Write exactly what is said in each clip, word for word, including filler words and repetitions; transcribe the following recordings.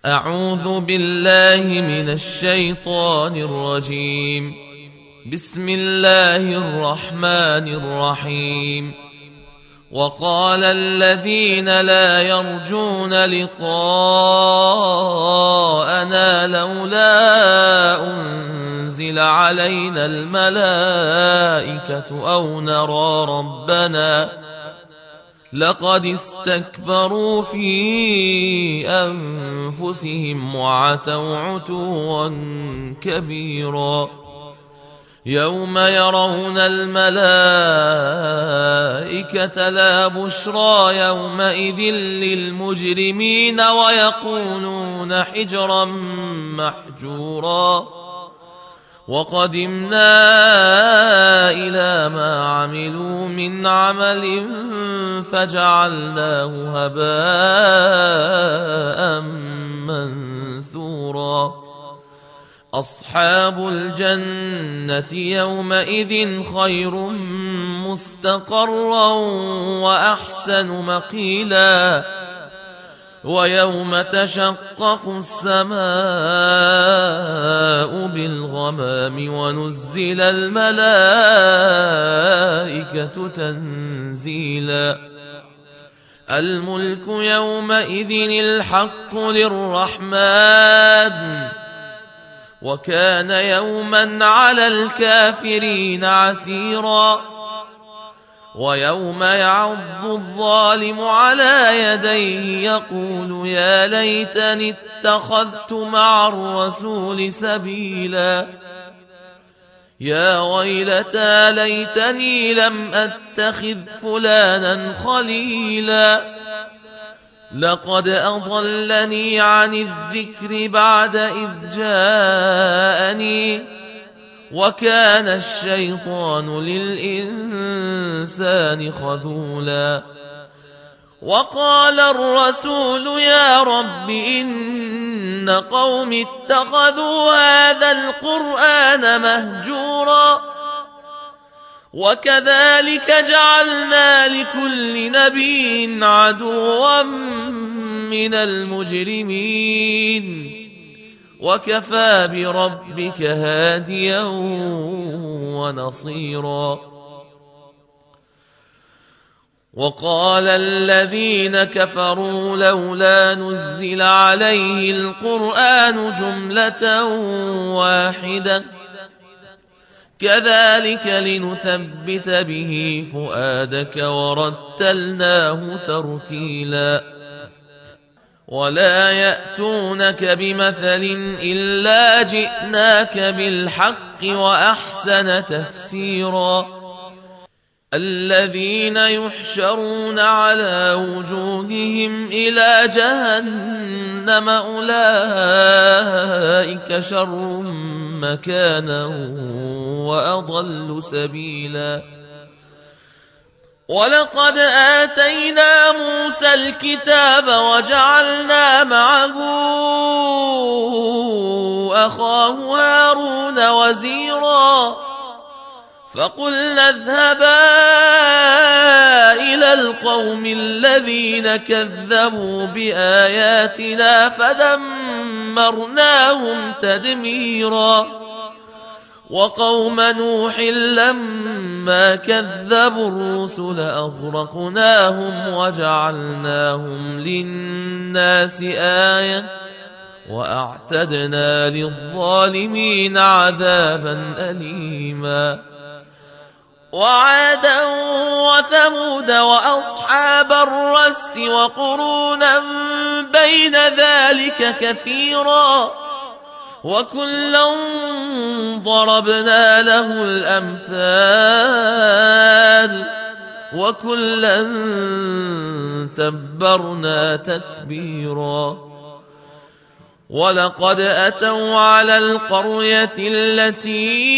أعوذ بالله من الشيطان الرجيم. بسم الله الرحمن الرحيم. وقال الذين لا يرجون لقاءنا لولا أنزل علينا الملائكة أو نرى ربنا لقد استكبروا في أنفسهم وعتوا عتوا كبيرا. يوم يرون الملائكة لا بشرى يومئذ للمجرمين ويقولون حجرا محجورا. وقدمنا إلى ما عملوا من عمل فجعلناه هباء منثورا. أصحاب الجنة يومئذ خير مستقرا وأحسن مقيلا. ويوم تشقق السماء بالغمام ونزل الملائكة تنزيلا. الملك يومئذ الحق للرحمن وكان يوما على الكافرين عسيرا. ويوم يعض الظالم على يديه يقول يا ليتني اتخذت مع الرسول سبيلا. يا ويلتى ليتني لم أتخذ فلانا خليلا. لقد أضلني عن الذكر بعد إذ جاءني وكان الشيطان للإنسان خذولا. وقال الرسول يا رب إن قوم اتخذوا هذا القرآن مهجورا. وكذلك جعلنا لكل نبي عدوا من المجرمين وكفى بربك هاديا ونصيرا. وقال الذين كفروا لولا نزل عليه القرآن جملة واحدة كذلك لنثبت به فؤادك ورتلناه ترتيلا. ولا يأتونك بمثل إلا جئناك بالحق وأحسن تفسيرا. الذين يحشرون على وجوههم إلى جهنم أولئك شر مكانا وأضل سبيلا. ولقد آتينا موسى الكتاب وجعلنا معه أخاه هارون وزيرا. فقلنا اذهبا إلى القوم الذين كذبوا بآياتنا فدمرناهم تدميرا. وقوم نوح لما كذبوا الرسل أغرقناهم وجعلناهم للناس آية وأعتدنا للظالمين عذابا أليما. وعادا وثمود وأصحاب الرس وقرونا بين ذلك كثيرا وكلا ضربنا له الأمثال وكلا تبرنا تتبيرا. ولقد أتوا على القرية التي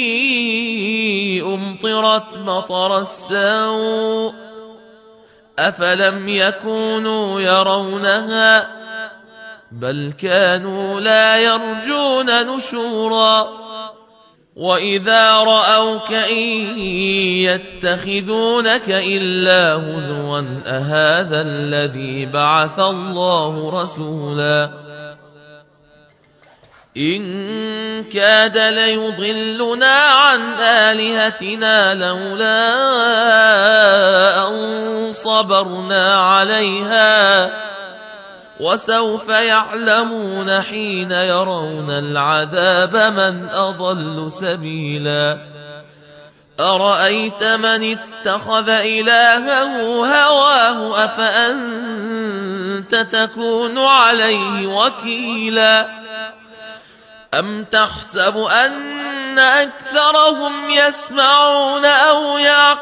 أمطرت مطر السوء أفلم يكونوا يرونها بل كانوا لا يرجون نشورا. وإذا رأوك إن يتخذونك إلا هزوا أهذا الذي بعث الله رسولا إن كاد ليضلنا عن آلهتنا لولا أن صبرنا عليها وسوف يعلمون حين يرون العذاب من أضل سبيلا أرأيت من اتخذ إلهه هواه أفأنت تكون عليه وكيلا أم تحسب أن أكثرهم يسمعون أو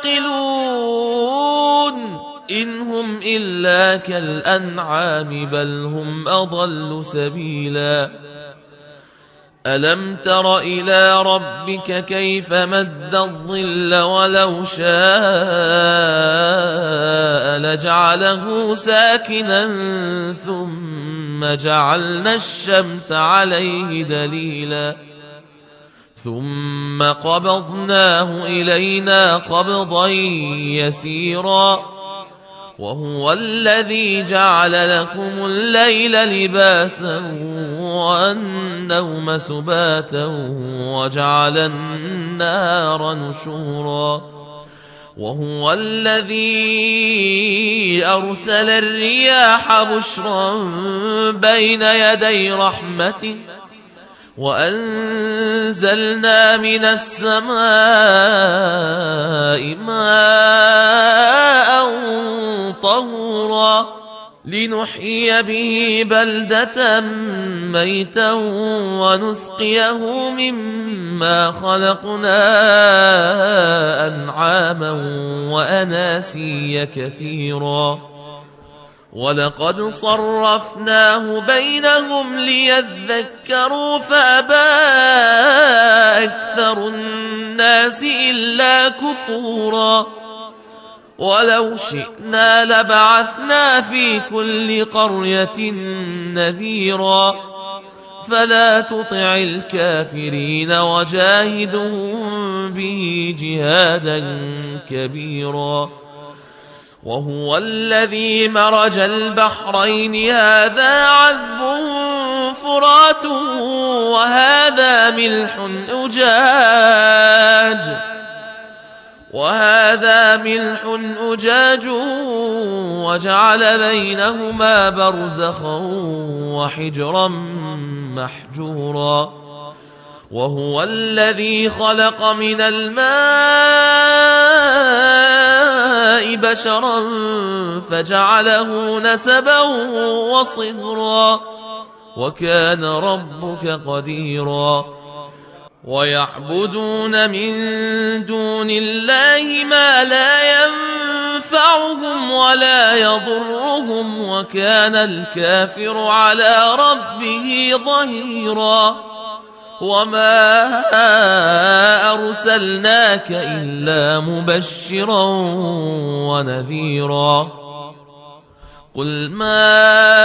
يعقلون إن هم إلا كالأنعام بل هم أضل سبيلا ألم تر إلى ربك كيف مد الظل ولو شاء لجعله ساكنا ثم جعلنا الشمس عليه دليلا ثم قبضناه إلينا قبضا يسيرا وهو الذي جعل لكم الليل لباسا والنوم سباتا وجعل النهار نشورا وهو الذي أرسل الرياح بشرا بين يدي رحمته وأنزلنا من السماء ماء طهورا لنحيي به بلدة ميتا ونسقيه مما خلقنا أنعاما وأناسيا كثيرا ولقد صرفناه بينهم ليذكروا فأبى أكثر الناس إلا كفورا ولو شئنا لبعثنا في كل قرية نذيرا فلا تطع الكافرين وجاهدهم به جهادا كبيرا وهو الذي مرج البحرين هذا عذب فرات وهذا ملح أجاج وهذا ملح أجاج وجعل بينهما برزخا وحجرا محجورا وهو الذي خلق من الماء بشرا فجعله نسبا وصهرا وكان ربك قديرا ويعبدون من دون الله ما لا ينفعهم ولا يضرهم وكان الكافر على ربه ظهيرا وما أرسلناك إلا مبشرا ونذيرا قل ما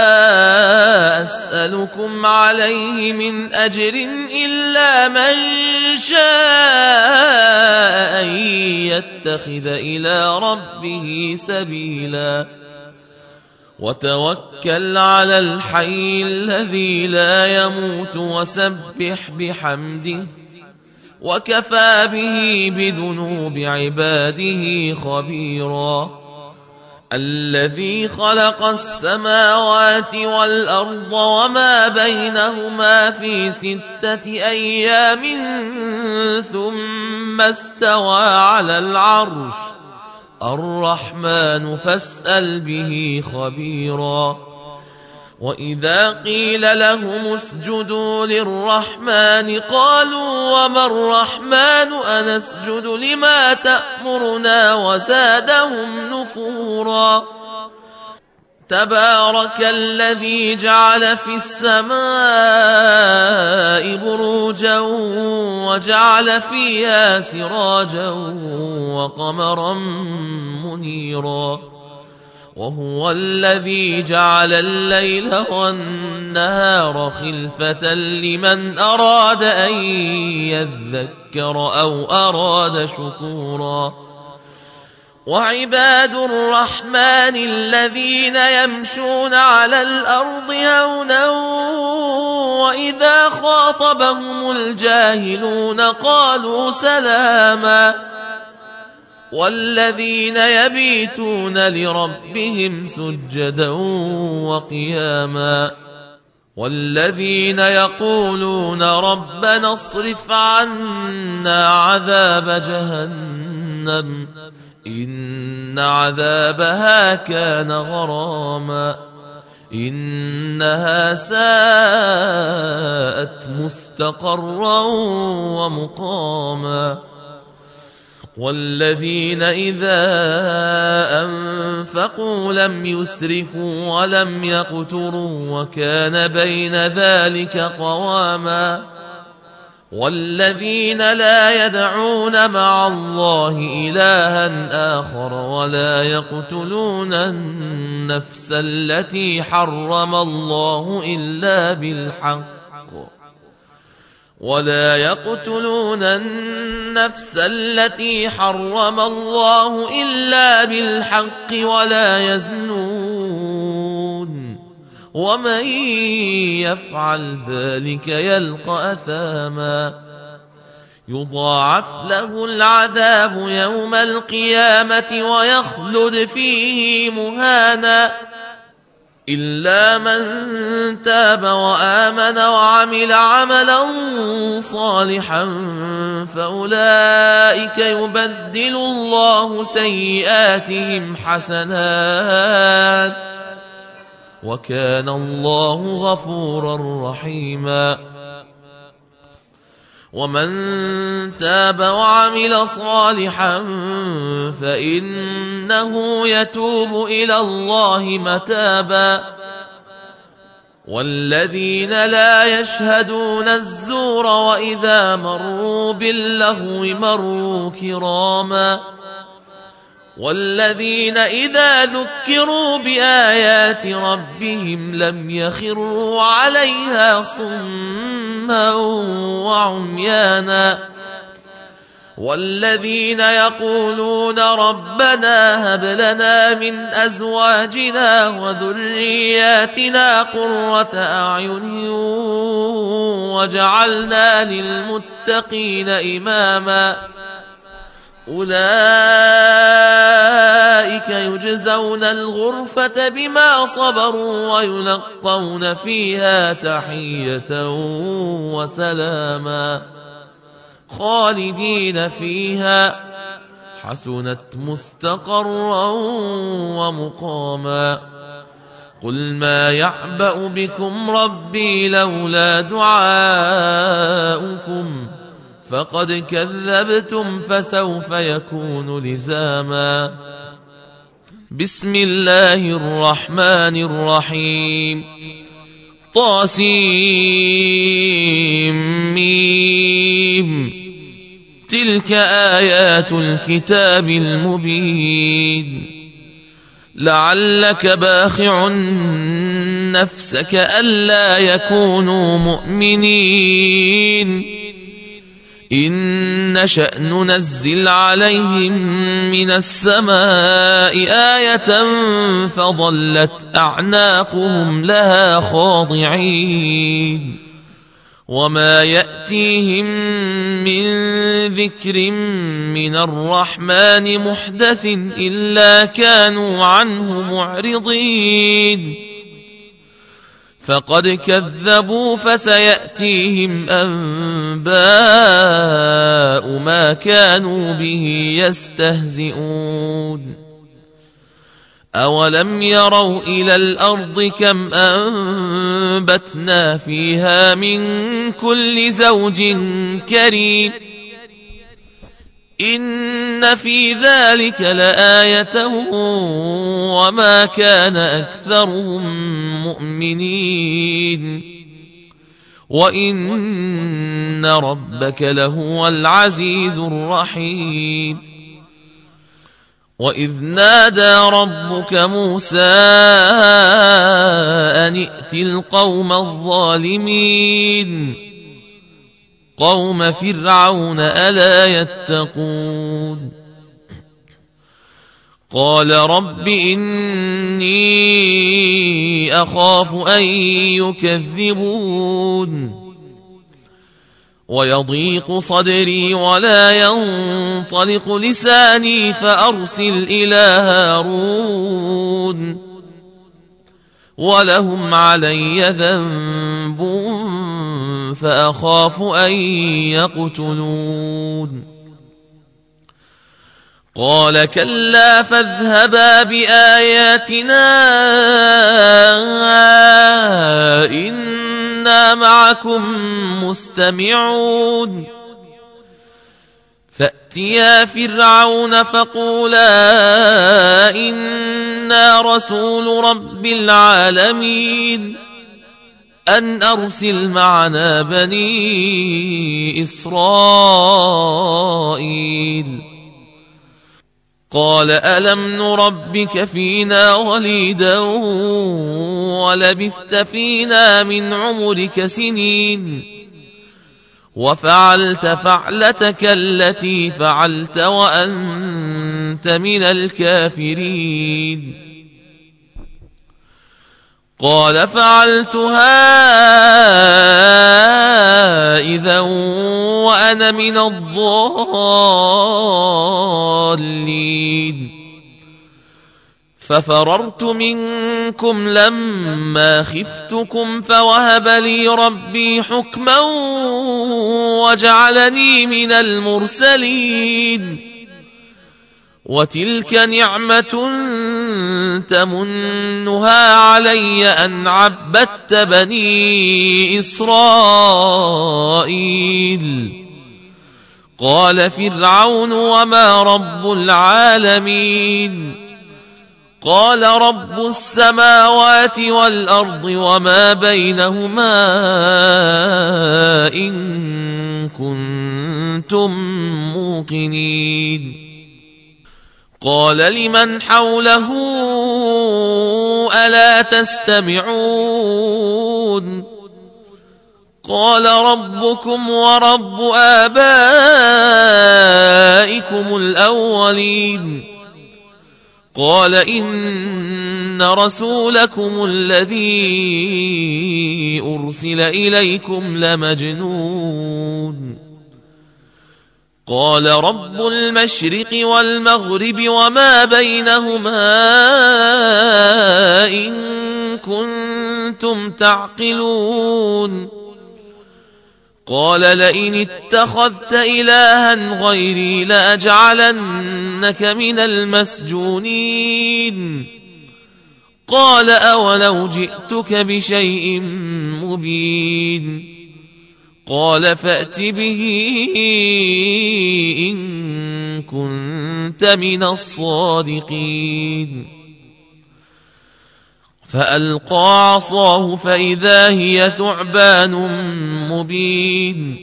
أسألكم عليه من أجر إلا من شاء أن يتخذ إلى ربه سبيلا وتوكل على الحي الذي لا يموت وسبح بحمده وكفى به بذنوب عباده خبيرا الذي خلق السماوات والأرض وما بينهما في ستة أيام ثم استوى على العرش الرحمن فاسأل به خبيرا وإذا قيل لهم اسجدوا للرحمن قالوا وما الرحمن أنسجد لما تأمرنا وزادهم نفورا تبارك الذي جعل في السماء بروجا وجعل فيها سراجا وقمرا منيرا وهو الذي جعل الليل والنهار خلفة لمن أراد أن يذكر أو أراد شكورا وعباد الرحمن الذين يمشون على الأرض هونا وإذا خاطبهم الجاهلون قالوا سلاما والذين يبيتون لربهم سجدا وقياما والذين يقولون ربنا اصرف عنا عذاب جهنم إن عذابها كان غراما إنها ساءت مستقرا ومقاما والذين إذا أنفقوا لم يسرفوا ولم يقتروا وكان بين ذلك قواما والذين لا يدعون مع الله إلها آخر ولا يقتلون النفس التي حرم الله إلا بالحق ولا يقتلون النفس التي حرم الله إلا بالحق ولا يزنون ومن يفعل ذلك يلقى أثاما يضاعف له العذاب يوم القيامة ويخلد فيه مهانا إلا من تاب وآمن وعمل عملا صالحا فأولئك يبدل الله سيئاتهم حسنات وكان الله غفورا رحيما ومن تاب وعمل صالحا فإنه يتوب إلى الله متابا والذين لا يشهدون الزور وإذا مروا باللغو مروا كراما والذين إذا ذكروا بآيات ربهم لم يخروا عليها صما وعميانا والذين يقولون ربنا هب لنا من أزواجنا وذرياتنا قرة أعين وجعلنا للمتقين إماما أولئك يجزون الغرفة بما صبروا ويلقون فيها تحية وسلاما خالدين فيها حسنت مستقرا ومقاما قل ما يعبأ بكم ربي لولا دعاؤكم فقد كذبتم فسوف يكون لزاما بسم الله الرحمن الرحيم طاسيم ميم تلك آيات الكتاب المبين لعلك باخع نفسك ألا يكونوا مؤمنين إن نشأ ننزل عليهم من السماء آية فظلت أعناقهم لها خاضعين وما يأتيهم من ذكر من الرحمن محدث إلا كانوا عنه معرضين فقد كذبوا فسيأتيهم أنباء ما كانوا به يستهزئون أولم يروا إلى الأرض كم أنبتنا فيها من كل زوج كريم إن في ذلك لآية وما كان أكثرهم مؤمنين وإن ربك لهو العزيز الرحيم وإذ نادى ربك موسى أن ائت القوم الظالمين قوم فرعون ألا يتقون قال رب إني أخاف أن يكذبون ويضيق صدري ولا ينطلق لساني فأرسل إلى هارون ولهم علي ذنب فأخاف أن يقتلون قال كلا فاذهبا بآياتنا إنا معكم مستمعون فأتيا فرعون فقولا إنا رسول رب العالمين أن أرسل معنا بني إسرائيل قال ألم نربك فينا وليدا ولبثت فينا من عمرك سنين وفعلت فعلتك التي فعلت وأنت من الكافرين قال فعلتها إذا وأنا من الضالين ففررت منكم لما خفتكم فوهب لي ربي حكما وجعلني من المرسلين وتلك نعمة تمنها علي أن عبدت بني إسرائيل قال فرعون وما رب العالمين قال رب السماوات والأرض وما بينهما إن كنتم موقنين قال لمن حوله ألا تستمعون قال ربكم ورب آبائكم الأولين قال إن رسولكم الذي أرسل إليكم لمجنون قال رب المشرق والمغرب وما بينهما إن كنتم تعقلون قال لئن اتخذت إلها غيري لأجعلنك من المسجونين قال أولو جئتك بشيء مبين قال فأت به إن كنت من الصادقين فألقى عصاه فإذا هي ثعبان مبين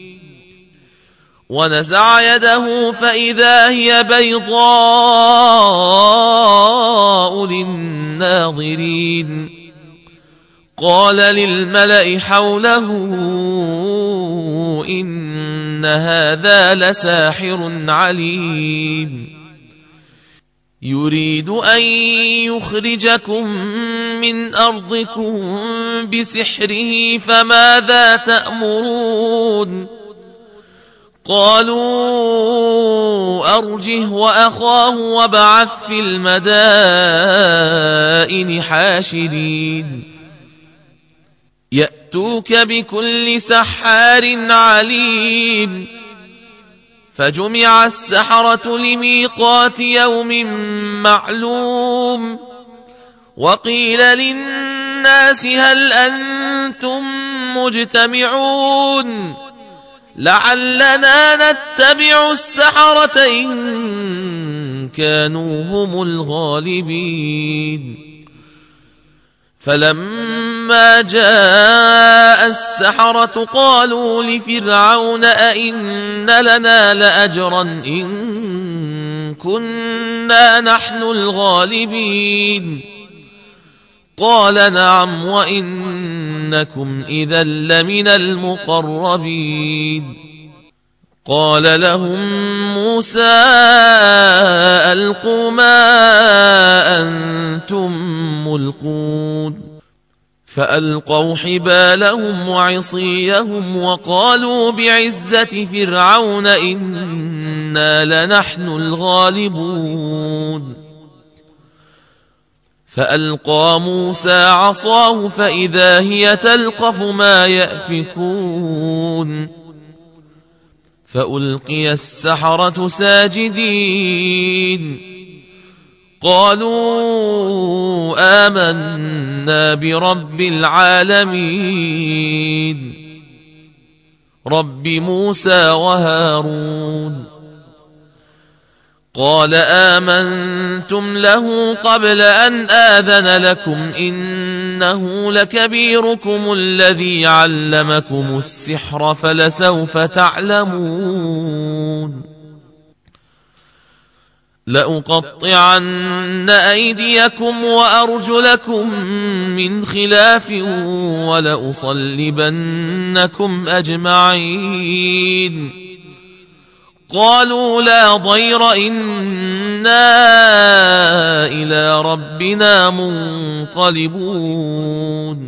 ونزع يده فإذا هي بيضاء للناظرين قال للملأ حوله إن هذا لساحر عليم يريد أن يخرجكم من أرضكم بسحره فماذا تأمرون قالوا أرجه وأخاه وابعث في المدائن حاشرين يأتوك بكل سحار عليم فجمع السحرة لميقات يوم معلوم وقيل للناس هل أنتم مجتمعون لعلنا نتبع السحرة إن كانوا هم الغالبين فلما جاء السحرة قالوا لفرعون أئن لنا لأجرا إن كنا نحن الغالبين قال نعم وإنكم إذا لمن المقربين قال لهم موسى ألقوا ما أنتم ملقون فألقوا حبالهم وعصيهم وقالوا بعزة فرعون إنا لنحن الغالبون فألقى موسى عصاه فإذا هي تلقف ما يأفكون فألقي السحرة ساجدين قالوا آمنا برب العالمين رب موسى وهارون قال آمنتم له قبل أن آذن لكم إنه لكبيركم الذي علمكم السحر فلسوف تعلمون لأقطعن أيديكم وأرجلكم من خلاف ولأصلبنكم أجمعين قالوا لا ضير إنا إلى ربنا منقلبون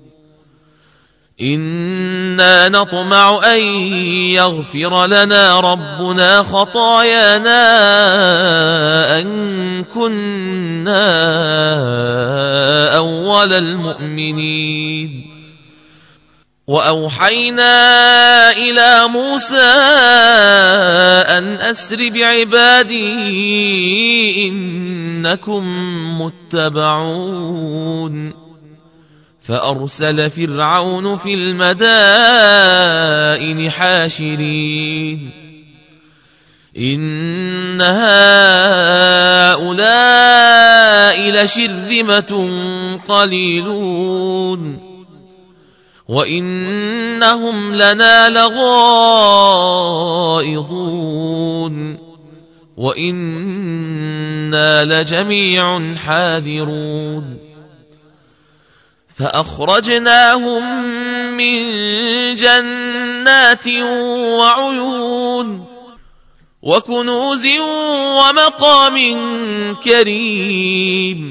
إنا نطمع أن يغفر لنا ربنا خطايانا أن كنا أول المؤمنين وأوحينا إلى موسى أن أسر بعبادي إنكم متبعون فأرسل فرعون في المدائن حاشرين إن هؤلاء لشرذمة قليلون وإنهم لنا لغائظون وإنا لجميع حاذرون فأخرجناهم من جنات وعيون وكنوز ومقام كريم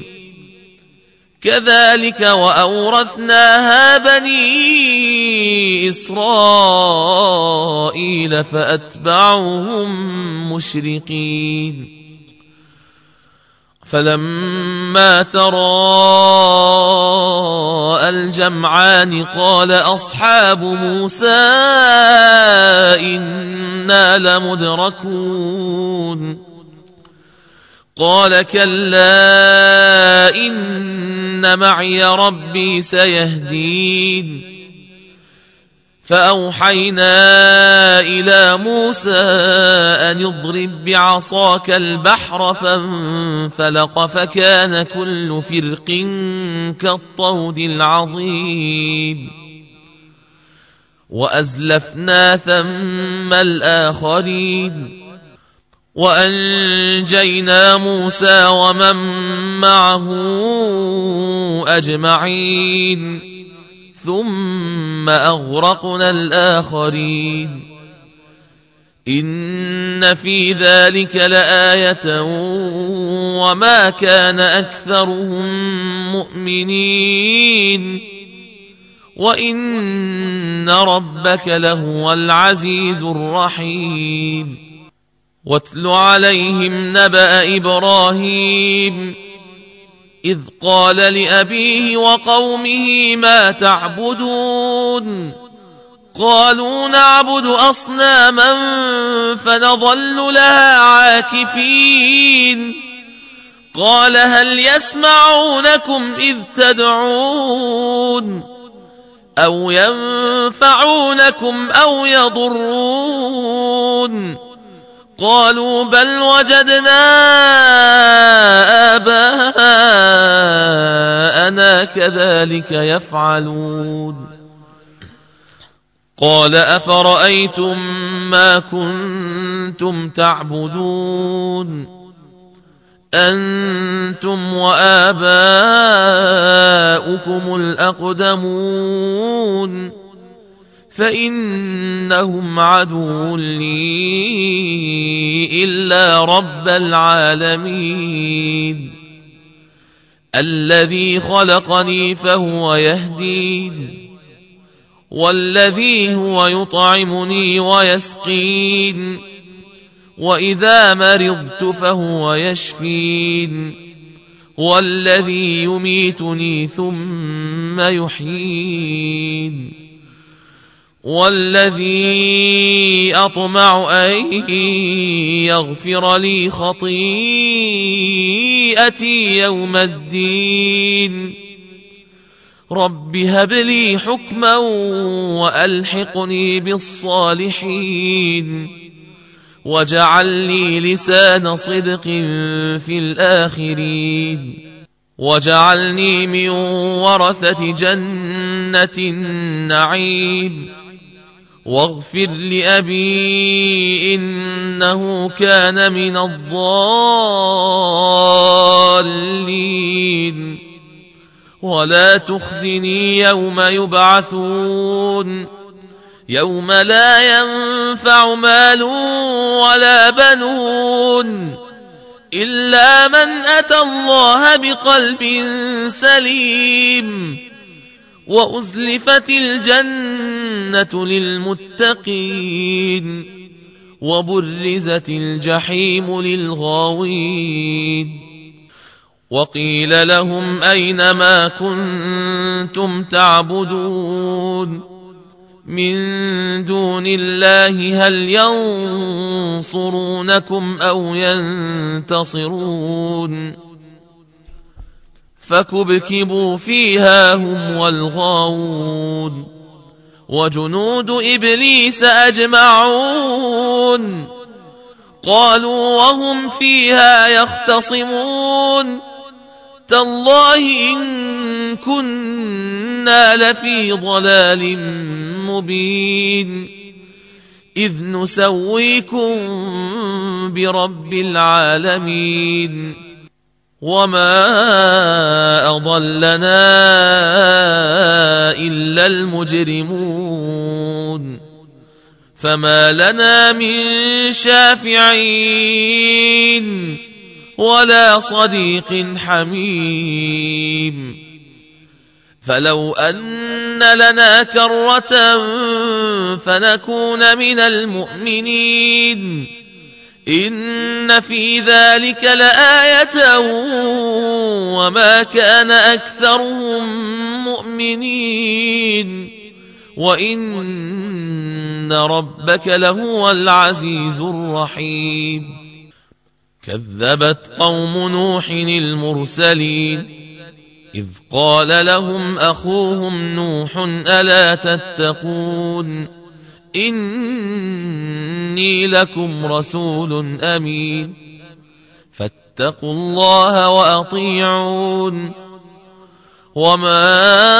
كذلك وأورثناها بني إسرائيل فأتبعوهم مشرقين فلما تراءى الجمعان قال أصحاب موسى إنا لمدركون قال كلا إن معي ربي سيهدين فأوحينا إلى موسى أن اضرب بعصاك البحر فانفلق فكان كل فرق كالطود العظيم وأزلفنا ثم الآخرين وأنجينا موسى ومن معه أجمعين ثم أغرقنا الآخرين إن في ذلك لآية وما كان أكثرهم مؤمنين وإن ربك لهو العزيز الرحيم واتل عليهم نبأ إبراهيم إذ قال لأبيه وقومه ما تعبدون قالوا نعبد أصناما فنظل لها عاكفين قال هل يسمعونكم إذ تدعون أو ينفعونكم أو يضرون قالوا بل وجدنا آباءنا كذلك يفعلون قال أفرأيتم ما كنتم تعبدون أنتم وآباؤكم الأقدمون فإنهم عدو لي إلا رب العالمين الذي خلقني فهو يهدين والذي هو يطعمني ويسقين وإذا مرضت فهو يشفين والذي يميتني ثم يحيين والذي أطمع أن يغفر لي خطيئتي يوم الدين رب هب لي حكما وألحقني بالصالحين واجعل لي لسان صدق في الآخرين واجعلني من ورثة جنة النعيم واغفر لأبي إنه كان من الضالين ولا تخزني يوم يبعثون يوم لا ينفع مال ولا بنون إلا من أتى الله بقلب سليم وأزلفت الجنة للمتقين وبرزت الجحيم للغاوين وقيل لهم أين ما كنتم تعبدون من دون الله هل ينصرونكم أو ينتصرون فكبكبوا فيها هم والغاوون وجنود إبليس أجمعون قالوا وهم فيها يختصمون تالله إن كنا لفي ضلال مبين إذ نسويكم برب العالمين وما أضلنا إلا المجرمون فما لنا من شافعين ولا صديق حميم فلو أن لنا كرة فنكون من المؤمنين إن في ذلك لآية وما كان أكثرهم مؤمنين وإن ربك لهو العزيز الرحيم كذبت قوم نوح المرسلين إذ قال لهم أخوهم نوح ألا تتقون إني لكم رسول أمين فاتقوا الله وأطيعون وما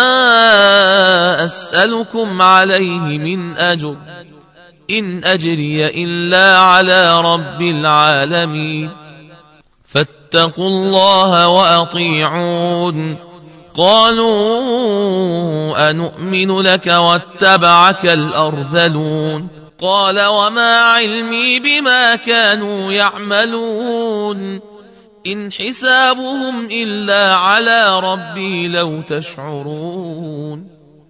أسألكم عليه من أجر إن أجري إلا على رب العالمين فاتقوا الله وأطيعون قالوا أنؤمن لك واتبعك الأرذلون قال وما علمي بما كانوا يعملون إن حسابهم إلا على ربي لو تشعرون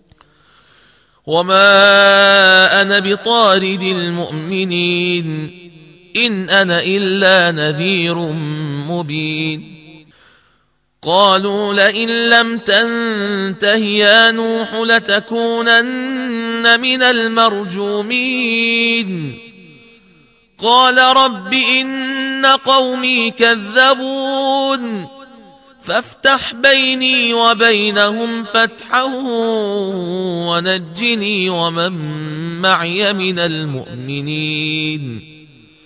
وما أنا بطارد المؤمنين إن أنا إلا نذير مبين قالوا لئن لم تنته يا نوح لتكونن من المرجومين قال رب إن قومي كذبون فافتح بيني وبينهم فتحا ونجني ومن معي من المؤمنين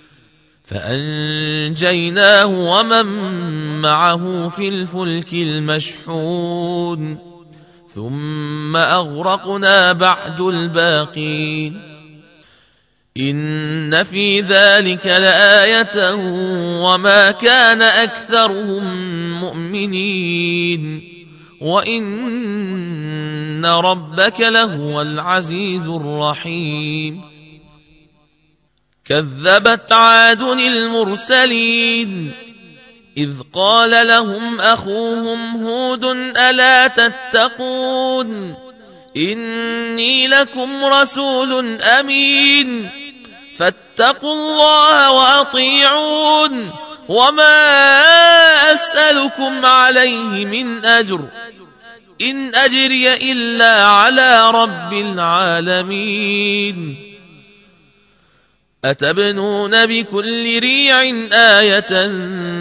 فأنجيناه ومن معه في الفلك المشحون ثم أغرقنا بعد الباقين إن في ذلك لآية وما كان أكثرهم مؤمنين وإن ربك لهو العزيز الرحيم. كذبت عاد المرسلين إذ قال لهم أخوهم هود ألا تتقون إني لكم رسول أمين فاتقوا الله وأطيعون وما أسألكم عليه من أجر إن أجري إلا على رب العالمين. أتبنون بكل ريع آية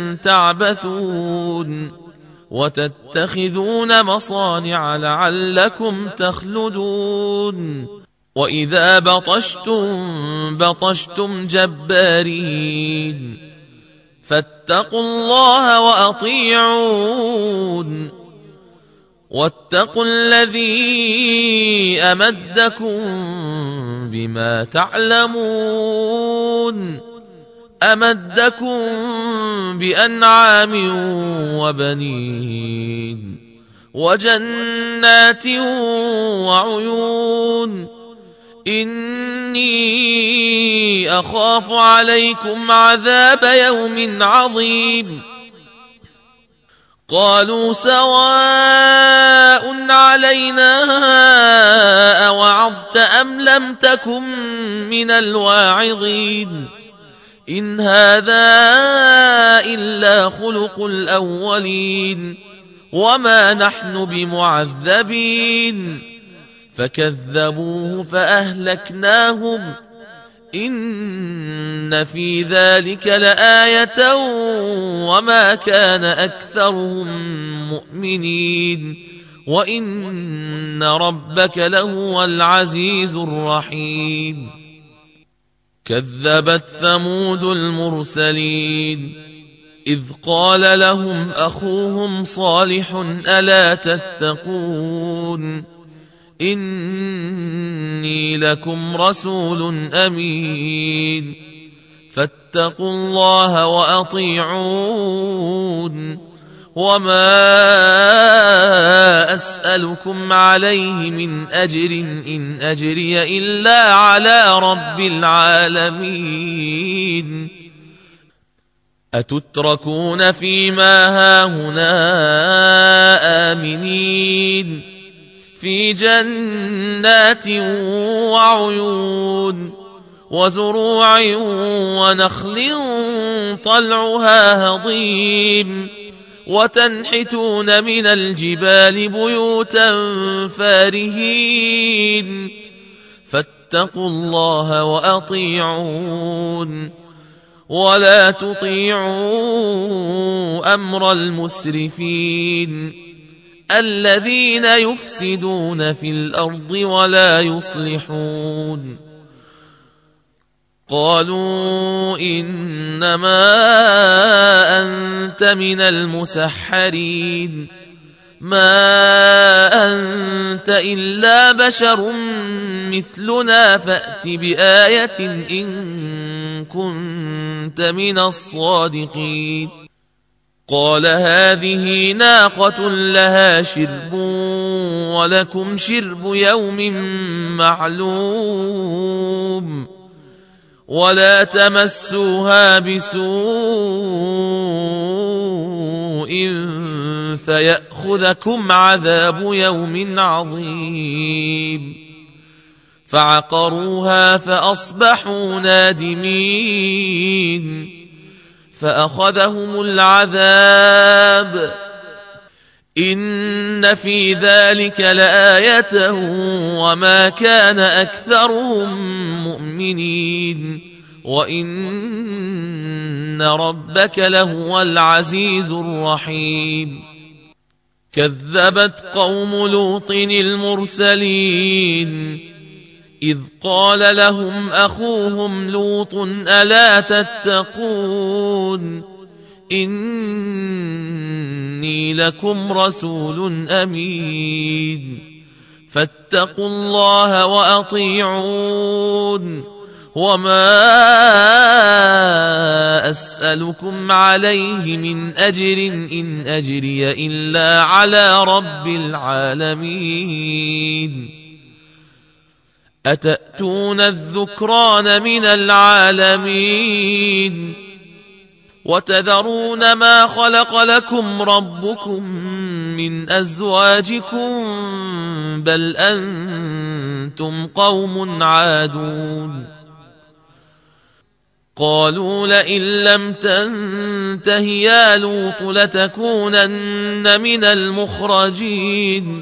تعبثون وتتخذون مصانع لعلكم تخلدون وإذا بطشتم بطشتم جبارين فاتقوا الله وأطيعون واتقوا الذي أمدكم بما تعلمون أمدكم بأنعام وبنين وجنات وعيون إني أخاف عليكم عذاب يوم عظيم. قالوا سواء علينا أوعظت أم لم تكن من الواعظين إن هذا إلا خلق الأولين وما نحن بمعذبين. فكذبوه فأهلكناهم إن في ذلك لآية وما كان أكثرهم مؤمنين وإن ربك لهو العزيز الرحيم. كذبت ثمود المرسلين إذ قال لهم أخوهم صالح ألا تتقون إني لكم رسول أمين فاتقوا الله وأطيعون وما أسألكم عليه من أجر إن أجري إلا على رب العالمين. أتتركون فيما هاهنا آمنين في جنات وعيون وزروع ونخل طلعها هضيم وتنحتون من الجبال بيوتا فارهين فاتقوا الله وأطيعون ولا تطيعوا أمر المسرفين الذين يفسدون في الأرض ولا يصلحون. قالوا إنما أنت من المسحرين ما أنت إلا بشر مثلنا فأت بآية إن كنت من الصادقين. قال هذه ناقة لها شرب ولكم شرب يوم معلوم ولا تمسوها بسوء فيأخذكم عذاب يوم عظيم. فعقروها فأصبحوا نادمين فأخذهم العذاب إن في ذلك لآية وما كان أكثرهم مؤمنين وإن ربك لهو العزيز الرحيم. كذبت قوم لوط المرسلين إذ قال لهم أخوهم لوط ألا تتقون إني لكم رسول أمين فاتقوا الله وأطيعون وما أسألكم عليه من أجر إن أجري إلا على رب العالمين أتأتون الذكران من العالمين وتذرون ما خلق لكم ربكم من أزواجكم بل أنتم قوم عادون قالوا لئن لم تنته يا لوط لتكونن من المخرجين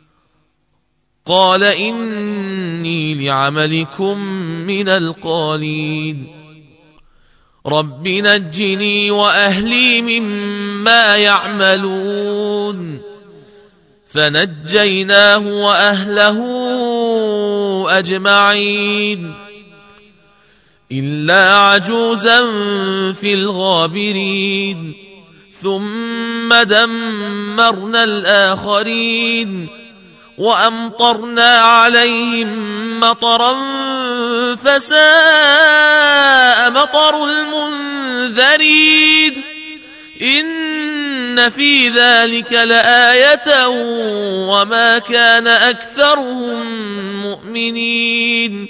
قال إني لعملكم من القالين رب نجني وأهلي مما يعملون فنجيناه وأهله أجمعين إلا عجوزا في الغابرين ثم دمرنا الآخرين وأمطرنا عليهم مطرا فساء مطر المنذرين إن في ذلك لآية وما كان أكثرهم مؤمنين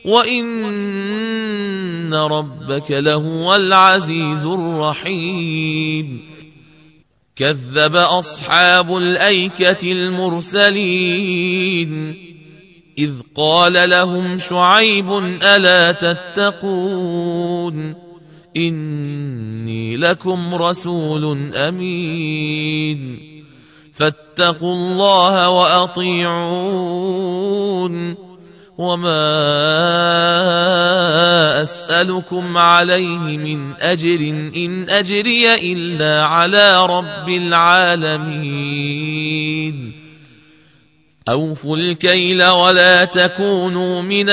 وإن ربك لهو العزيز الرحيم كذب أصحاب الأيكة المرسلين إذ قال لهم شعيب ألا تتقون إني لكم رسول أمين فاتقوا الله وأطيعون وما أسألكم عليه من أجر إن أجري إلا على رب العالمين أوفوا الكيل ولا تكونوا من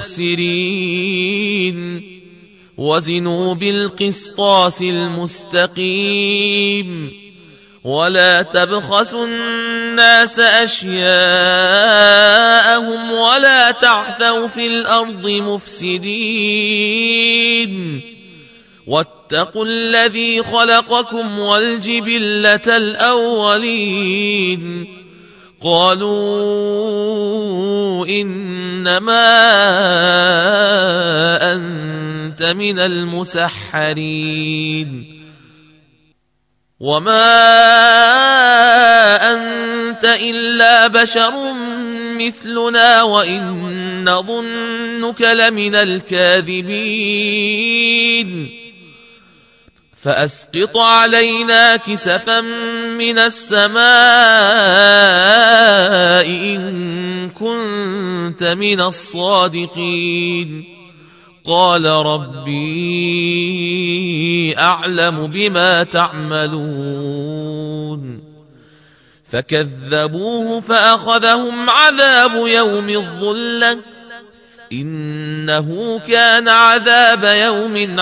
المخسرين وزنوا بالقسطاس المستقيم ولا تبخسوا الناس أشياءهم ولا تعثوا في الأرض مفسدين واتقوا الذي خلقكم والجبلة الأولين قالوا إنما أنت من المسحرين وما أنت إلا بشر مثلنا وإن نظنك لمن الكاذبين فأسقط علينا كسفا من السماء إن كنت من الصادقين قال ربي أعلم بما تعملون فكذبوه فأخذهم عذاب يوم الظلة إنه كان عذاب يوم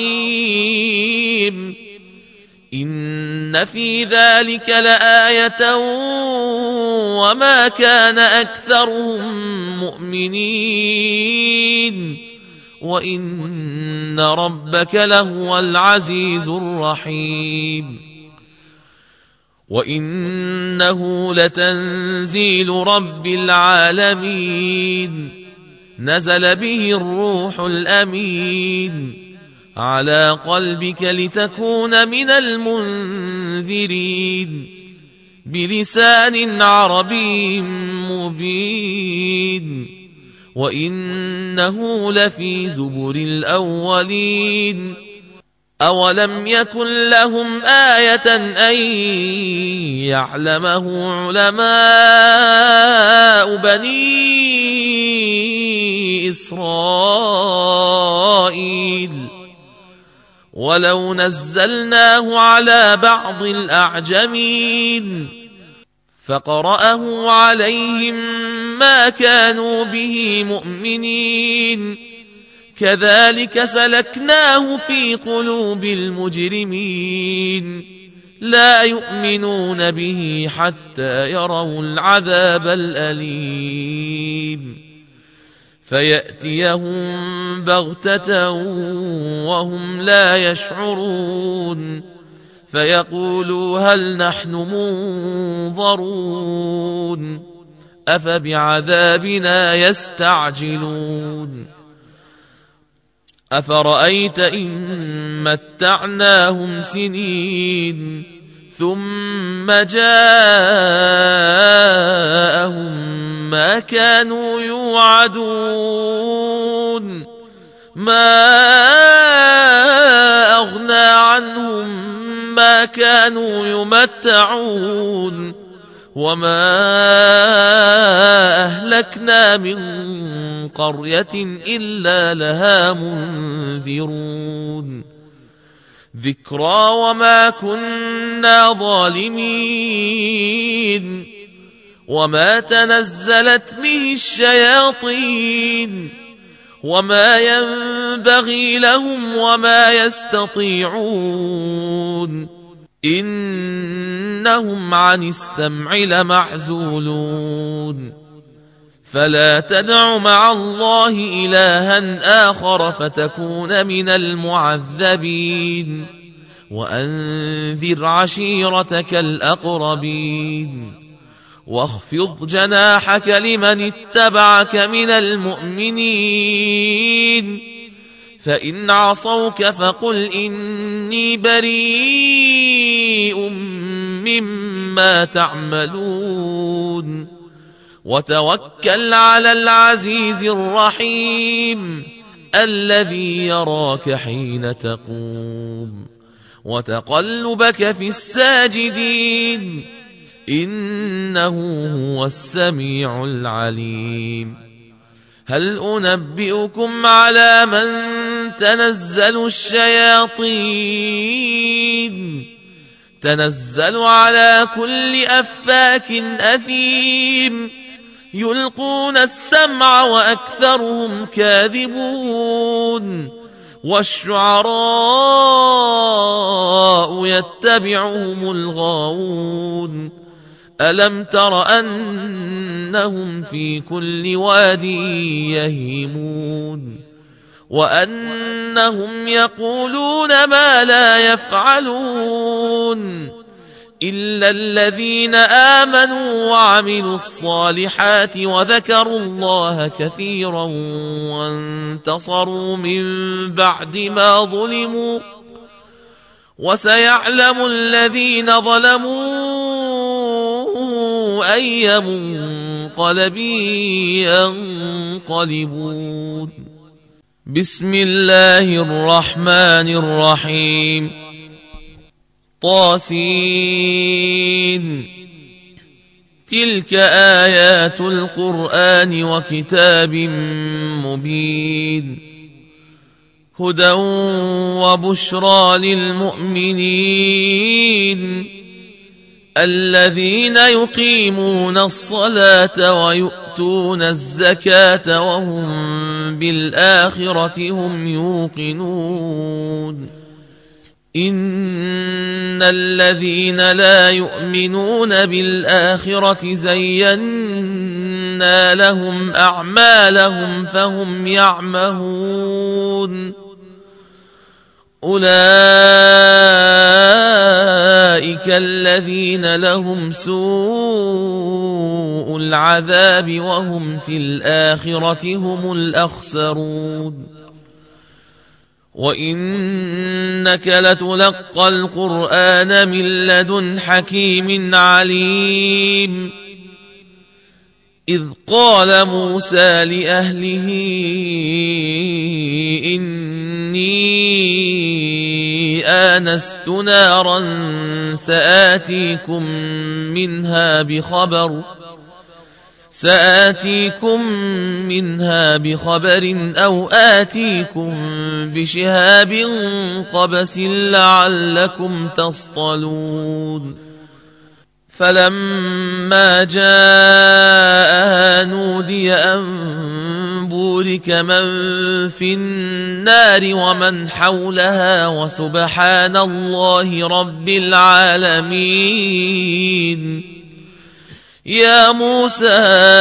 عظيم إن في ذلك لآية وما كان أكثرهم مؤمنين وإن ربك لهو العزيز الرحيم وإنه لتنزيل رب العالمين نزل به الروح الأمين على قلبك لتكون من المنذرين بلسان عربي مبين وإنه لفي زبر الأولين أولم يكن لهم آية أن يعلمه علماء بني إسرائيل ولو نزلناه على بعض الأعجمين فقرأه عليهم ما كانوا به مؤمنين كذلك سلكناه في قلوب المجرمين لا يؤمنون به حتى يروا العذاب الأليم فيأتيهم بغتة وهم لا يشعرون فيقولوا هل نحن منظرون أفبعذابنا يستعجلون أفرأيت إن متعناهم سنين ثم جاءهم ما كانوا يوعدون ما أغنى عنهم ما كانوا يمتعون وما أهلكنا من قرية إلا لها منذرون ذكرى وما كنا ظالمين وما تنزلت به الشياطين وما ينبغي لهم وما يستطيعون إنهم عن السمع لمعزولون فلا تدع مع الله إلها آخر فتكون من المعذبين وأنذر عشيرتك الأقربين واخفض جناحك لمن اتبعك من المؤمنين فإن عصوك فقل إني بريء مما تعملون وتوكل على العزيز الرحيم الذي يراك حين تقوم وتقلبك في الساجدين إنه هو السميع العليم هل أنبئكم على من تنزل الشياطين تنزل على كل أفاك أثيم يلقون السمع وأكثرهم كاذبون والشعراء يتبعهم الغاوون ألم تر أنهم في كل واد يهيمون وأنهم يقولون ما لا يفعلون إلا الذين آمنوا وعملوا الصالحات وذكروا الله كثيرا وانتصروا من بعد ما ظلموا وسيعلم الذين ظلموا أي منقلب ينقلبون بسم الله الرحمن الرحيم طاسين تلك آيات القرآن وكتاب مبين هدى وبشرى للمؤمنين الذين يقيمون الصلاة ويؤتون الزكاة وهم بالآخرة هم يوقنون إن الذين لا يؤمنون بالآخرة زينا لهم أعمالهم فهم يعمهون أولئك الذين لهم سوء العذاب وهم في الآخرة هم الأخسرون وإنك لتلقى القرآن من لدن حكيم عليم إذ قال موسى لأهله إني آنست نارا سآتيكم منها بخبر سآتيكم منها بخبر أو آتيكم بشهاب قبس لعلكم تصطلون فلما جاءها نودي أن بورك من في النار ومن حولها وسبحان الله رب العالمين يا موسى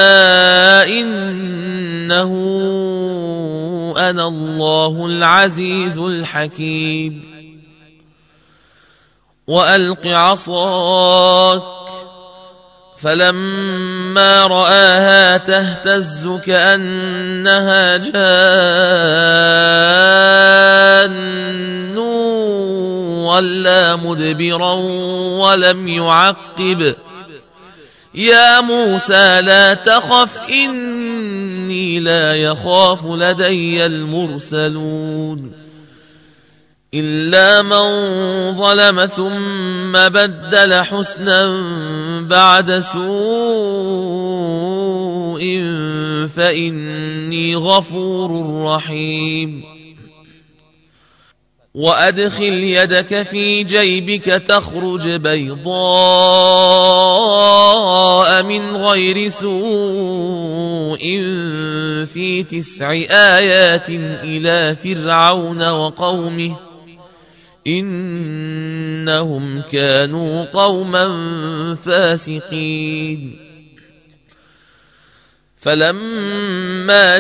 إنه أنا الله العزيز الحكيم وألق عصاك فلما رآها تهتز كأنها جان ولا مدبرا ولم يعقب يا موسى لا تخف إني لا يخاف لدي المرسلون إلا من ظلم ثم بدل حسنا بعد سوء فإني غفور رحيم وأدخل يدك في جيبك تخرج بيضاء من غير سوء في تسع آيات إلى فرعون وقومه إنهم كانوا قوما فاسقين فلما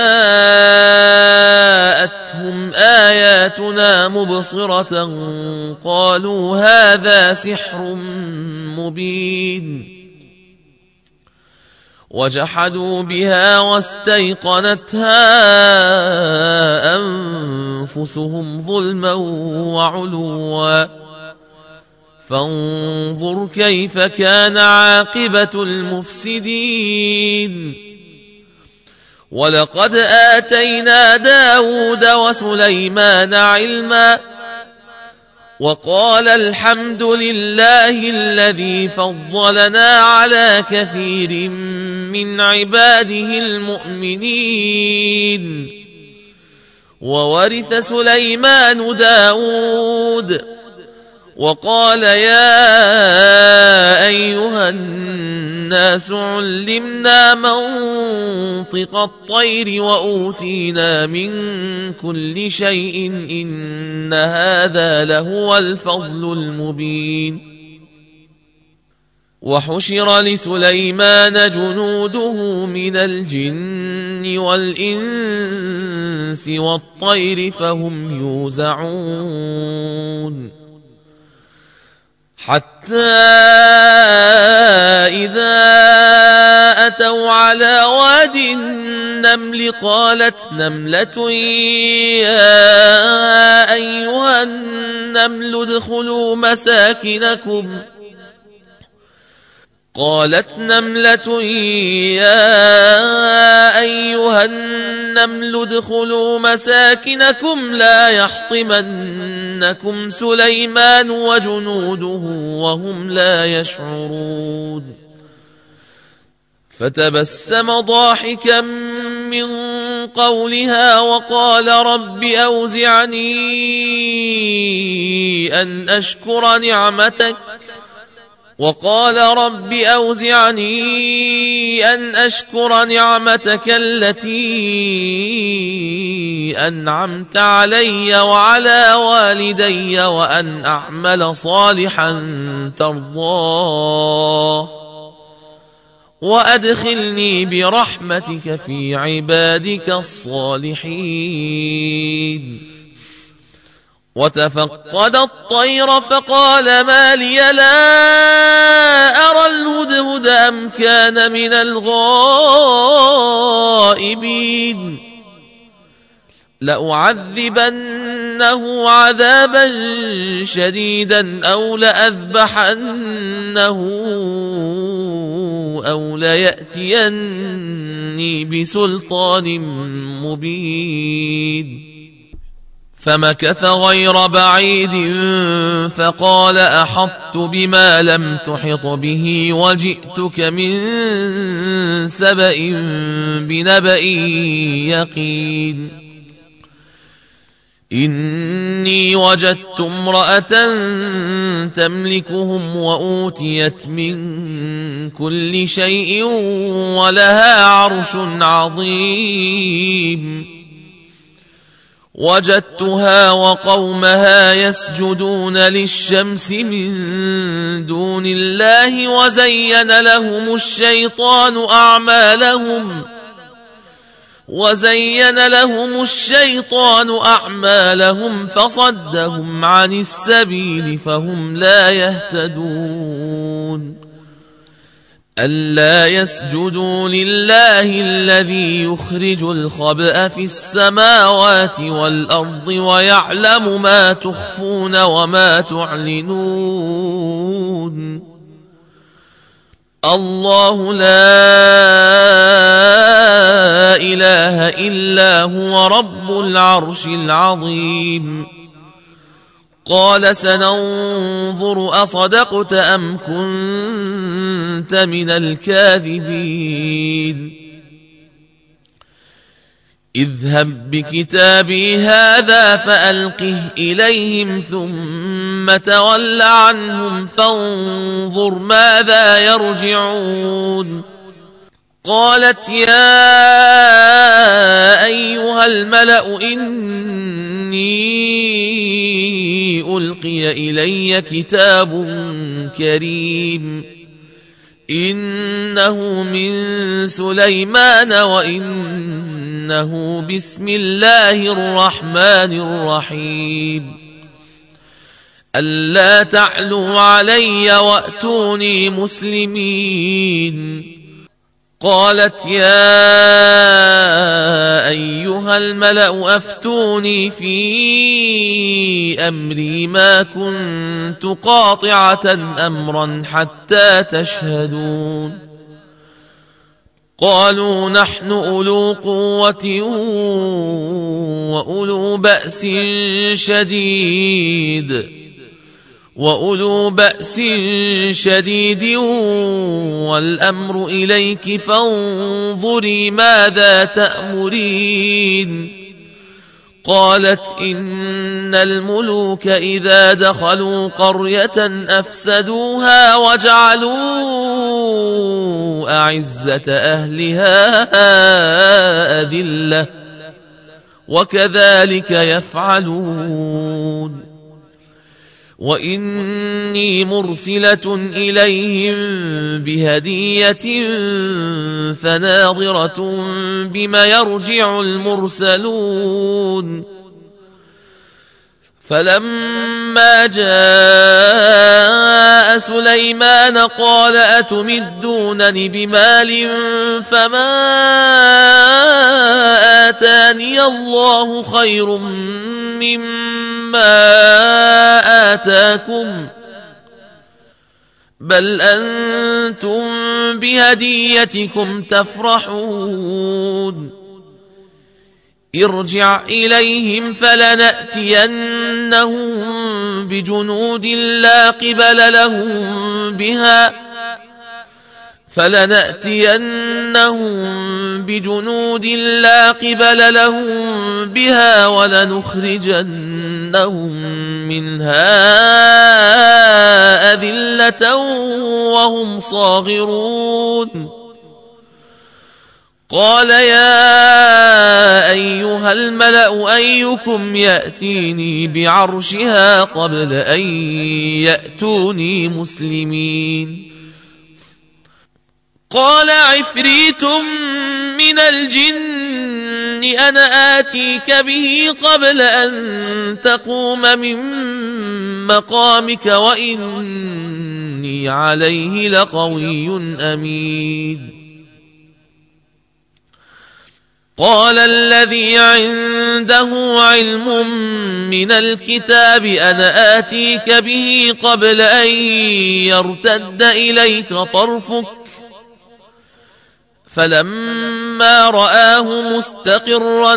جاءتهم آياتنا مبصرة قالوا هذا سحر مبين وجحدوا بها واستيقنتها أنفسهم ظلما وعلوا فانظر كيف كان عاقبة المفسدين ولقد آتينا داود وسليمان علما وقال الحمد لله الذي فضلنا على كثير من عباده المؤمنين وورث سليمان داود وقال يا أيها الناس علمنا منطق الطير وأوتينا من كل شيء إن هذا لهو الفضل المبين وحشر لسليمان جنوده من الجن والإنس والطير فهم يوزعون حتى إذا أتوا على واد النمل قالت نملة يا أيها النمل ادخلوا مساكنكم قالت نملة يا أيها النمل ادخلوا مساكنكم لا يحطمنكم سليمان وجنوده وهم لا يشعرون فتبسم ضاحكا من قولها وقال رب أوزعني أن أشكر نعمتك وقال رب أوزعني أن أشكر نعمتك التي أنعمت علي وعلى والدي وأن أعمل صالحا ترضاه وأدخلني برحمتك في عبادك الصالحين وتفقد الطير فقال ما لي لا أرى الهدهد أم كان من الغائبين لأعذبنه عذابا شديدا أو لأذبحنه أو ليأتيني بسلطان مبين فمكث غير بعيد فقال أحطت بما لم تحط به وجئتك من سبأ بنبأ يقين إني وجدت امرأة تملكهم وأوتيت من كل شيء ولها عرش عظيم وجدتها وقومها يسجدون للشمس من دون الله وزين لهم الشيطان أعمالهم وزين لهم الشيطان أعمالهم فصدهم عن السبيل فهم لا يهتدون ألا يسجدوا لله الذي يخرج الخبأ في السماوات والأرض ويعلم ما تخفون وما تعلنون الله لا إله إلا هو رب العرش العظيم قال سننظر أصدقت أم كنت من الكاذبين اذهب بكتابي هذا فألقه إليهم ثم تول عنهم فانظر ماذا يرجعون قالت يا أيها الملأ إني ألقي إلي كتاب كريم إنه من سليمان وإنه بسم الله الرحمن الرحيم ألا تعلوا علي وأتوني مسلمين قالت يا أيها الملأ أفتوني في أمري ما كنت قاطعة أمرا حتى تشهدون قالوا نحن أولو قوة وأولو بأس شديد وأولو بأس شديد والأمر إليك فانظري ماذا تأمرين قالت إن الملوك إذا دخلوا قرية أفسدوها وجعلوا أعزة أهلها أذلة وكذلك يفعلون وإني مرسلة إليهم بهدية فناظرة بما يرجع المرسلون فلما جاء سليمان قال أتمدونني بمال فما آتاني الله خير مما آتاكم بل أنتم بهديتكم تفرحون ارجع إليهم فلنأتينهم بجنود لا قبل لهم بها فلنأتينهم بجنود لا قبل لهم بها ولنخرجنهم منها أذلة وهم صاغرون قال يا أيها الملأ أيكم يأتيني بعرشها قبل أن يأتوني مسلمين قال عفريت من الجن أنا آتيك به قبل أن تقوم من مقامك وإني عليه لقوي أمين قال الذي عنده علم من الكتاب أنا آتيك به قبل أن يرتد إليك طرفك فلما رآه مستقرا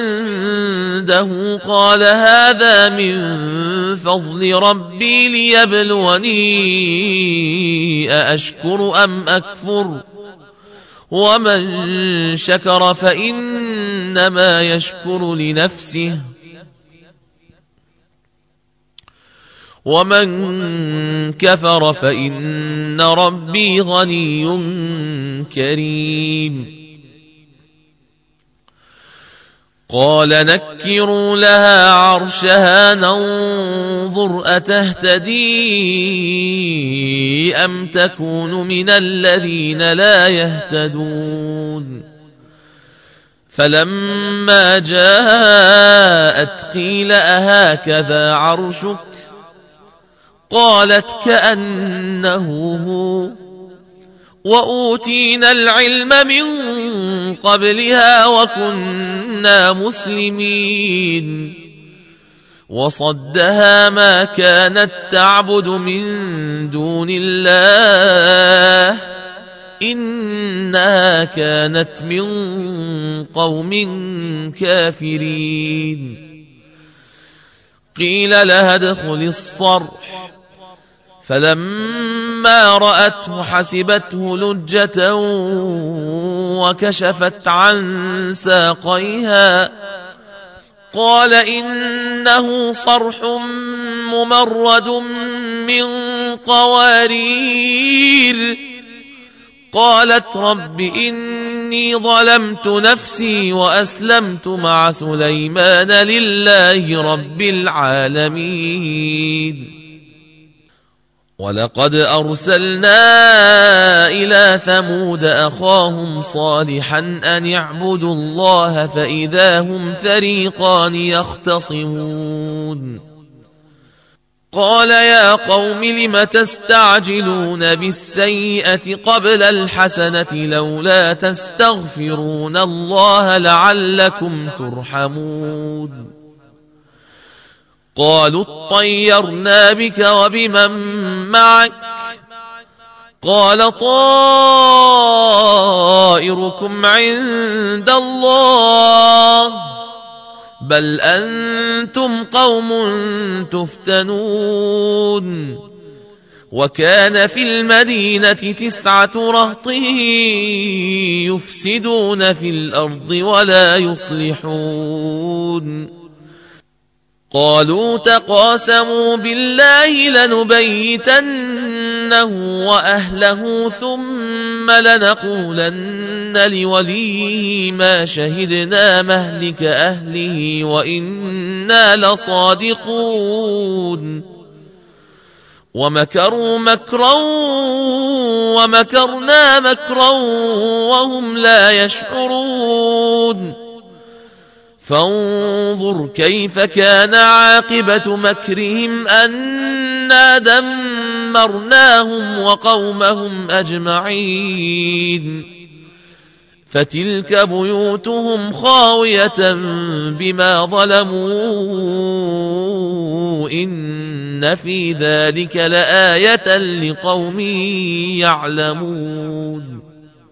عنده قال هذا من فضل ربي ليبلوني أأشكر أم أكفر ومن شكر فإنما يشكر لنفسه ومن كفر فإن ربي غني كريم قال نكروا لها عرشها ننظر أتهتدي أم تكون من الذين لا يهتدون فلما جاءت قيل أهكذا عرشك قالت كأنه هو وأوتينا العلم من قبلها وكنا مسلمين وصدها ما كانت تعبد من دون الله إنها كانت من قوم كافرين قيل لها ادخل الصرح فلما رأته حسبته لجة وكشفت عن ساقيها قال إنه صرح ممرد من قوارير قالت رب إني ظلمت نفسي وأسلمت مع سليمان لله رب العالمين ولقد أرسلنا إلى ثمود أخاهم صالحا أن اعبدوا الله فإذا هم فريقان يختصمون قال يا قوم لم تستعجلون بالسيئة قبل الحسنة لولا تستغفرون الله لعلكم ترحمون قالوا اطيرنا بك وبمن معك قال طائركم عند الله بل أنتم قوم تفتنون وكان في المدينة تسعة رهط يفسدون في الأرض ولا يصلحون قالوا تقاسموا بالله لنبيتنه وأهله ثم لنقولن لوليه ما شهدنا مهلك أهله وإنا لصادقون ومكروا مكرا ومكرنا مكرا وهم لا يشعرون فانظر كيف كان عاقبة مكرهم أنا دمرناهم وقومهم أجمعين فتلك بيوتهم خاوية بما ظلموا إن في ذلك لآية لقوم يعلمون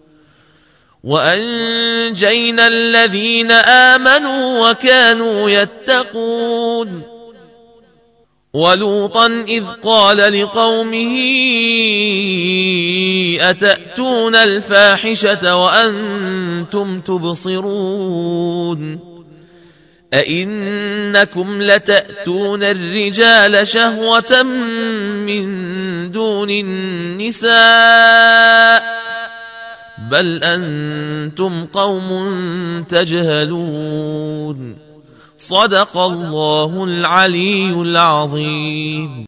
وأنجينا الذين آمنوا وكانوا يتقون ولوطا إذ قال لقومه أتأتون الفاحشة وأنتم تبصرون أئنكم لتأتون الرجال شهوة من دون النساء بل أنتم قوم تجهلون صدق الله العلي العظيم.